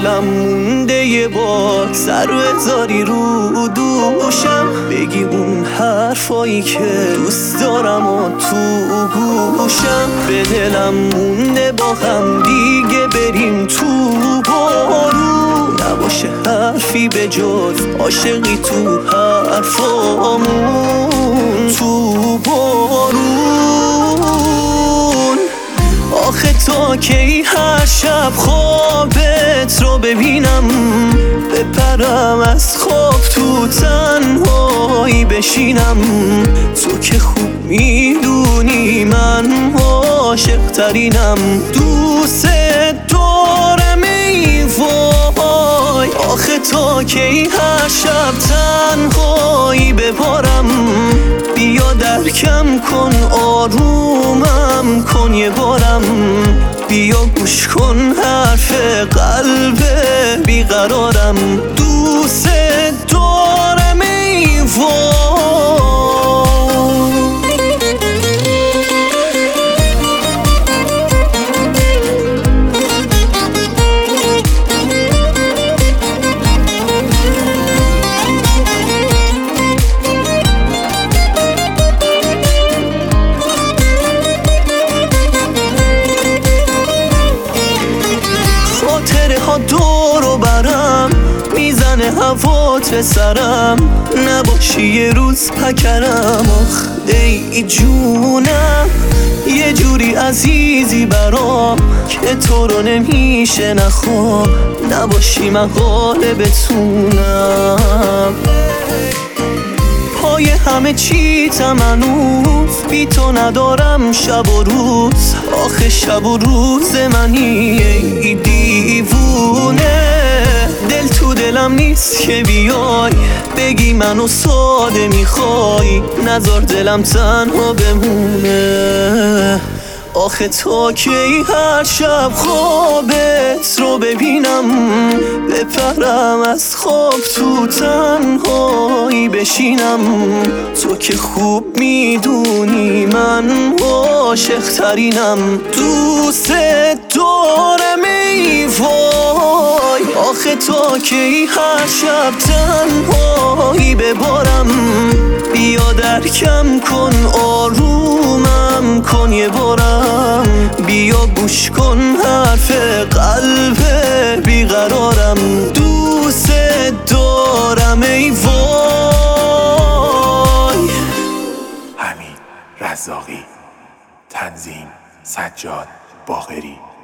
دلم مونده یه بار سر و هزاری رو دوشم بگی اون حرفایی که دوست دارم و تو گوشم. به دلم مونده با هم دیگه بریم تو بارون، نباشه حرفی به جز عاشقی تو حرفامون. تو بارون آخه تا کی هر شب خوابت رو ببینم، بپرم از خواب تو تنهایی بشینم. تو که خوب میدونی من عاشق ترینم، دوست دارم ای وای. آخه تا کی هر شب تنهایی بپارم، بیا درکم کن آرومم کن یه بارم، بیا گوش کن حرف قلب بیقرارم. دوست دارم ای وای. خاطره ها دورو برم میزنه هوات سرم، نباشی یه روز پکرم. آخ ای جونم یه جوری عزیزی برام که تو رو نمیشه نخوام، نباشی من حاله بتونم. پای همه چی تمنوز بی تو ندارم شب و روز، آخه شب و روز منی ای دیوونه. دل تو دلم نیست که بیای بگی منو ساده میخوای، نذار دلم تنها بمونه. آخه تا کی هر شب خوابت رو ببینم، بپرم از خواب تو تنهایی بشینم. تو که خوب میدونی من عاشق ترینم، دوست دارم ای وای. آخه تا کی هر شب تنهایی ببارم، بیا درکم کن آرومم کن یه بارم، بیا گوش کن حرف قلب بیقرارم. دوست دارم ای وای. حمید رزاقی، تنظیم سجاد باقری.